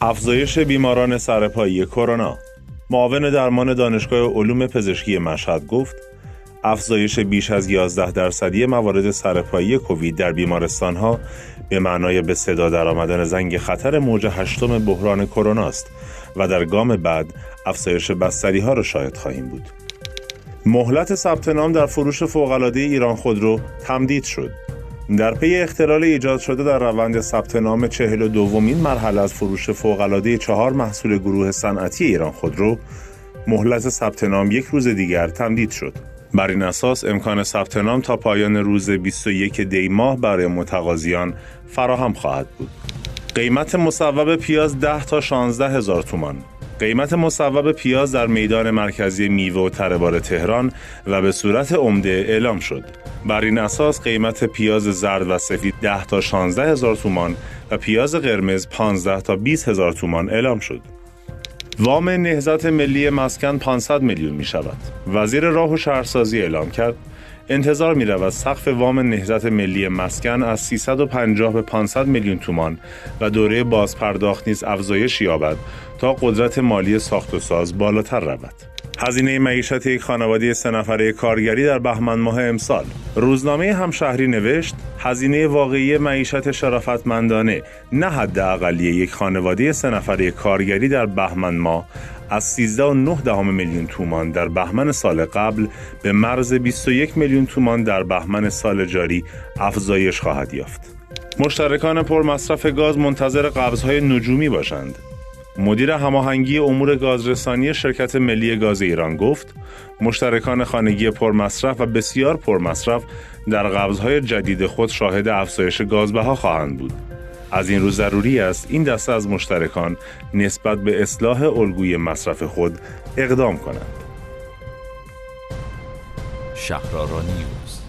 افزایش بیماران سرپایی کرونا. معاون درمان دانشگاه علوم پزشکی مشهد گفت افزایش بیش از 11% موارد سرپایی کووید در بیمارستان‌ها به معنای به صدا درآمدن زنگ خطر موج 8 بحران کرونا است و در گام بعد افزایش بستری‌ها را شاهد خواهیم بود. مهلت ثبت نام در فروش فوق‌العاده ایران خودرو تمدید شد. در پی اختلال ایجاد شده در روند ثبت نام 42مین مرحله از فروش فوق‌العاده 4 محصول گروه صنعتی ایران خودرو، مهلت ثبت نام یک روز دیگر تمدید شد. بر این اساس امکان ثبت نام تا پایان روز 21 دی ماه برای متقاضیان فراهم خواهد بود. قیمت مصوب پیاز 10 تا 16 هزار تومان. قیمت مصوب پیاز در میدان مرکزی میوه و تره‌بار تهران و به صورت عمده اعلام شد. بر این اساس قیمت پیاز زرد و سفید 10 تا 16 هزار تومان و پیاز قرمز 15 تا 20 هزار تومان اعلام شد. وام نهضت ملی مسکن 500 میلیون می شود. وزیر راه و شهرسازی اعلام کرد انتظار می رود سقف وام نهضت ملی مسکن از 350 به 500 میلیون تومان و دوره بازپرداخت نیز افزایش یابد تا قدرت مالی ساخت و ساز بالاتر رود. هزینه معیشت یک خانواده 3 نفره کارگری در بهمن ماه امسال. روزنامه همشهری نوشت هزینه واقعی معیشت شرافتمندانه نه حد اقلی یک خانواده 3 نفره کارگری در بهمن ماه از 13.9 میلیون تومان در بهمن سال قبل به مرز 21 میلیون تومان در بهمن سال جاری افزایش خواهد یافت. مشترکان پرمصرف گاز منتظر قبض‌های نجومی باشند. مدیر هماهنگی امور گازرسانی شرکت ملی گاز ایران گفت مشترکان خانگی پرمصرف و بسیار پرمصرف در قبض‌های جدید خود شاهد افزایش گازبها خواهند بود. از این رو ضروری است این دسته از مشترکان نسبت به اصلاح الگوی مصرف خود اقدام کنند. شهرآرا نیوز.